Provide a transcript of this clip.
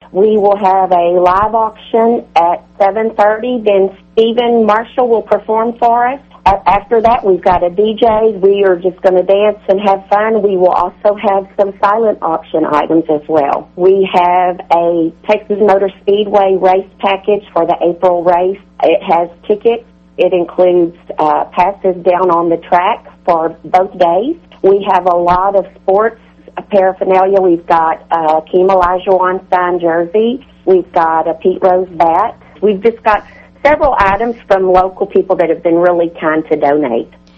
We will have a live auction at 7:30. Then Stephen Marshall will perform for us. After that, we've got a DJ. We are just going to dance and have fun. We will also have some silent auction items as well. We have a Texas Motor Speedway race package for the April race. It has tickets. It includes passes down on the track for both days. We have a lot of sports paraphernalia. We've got a Keem Olajuwon signed jersey. We've got a Pete Rose bat. We've just got several items from local people that have been really kind to donate.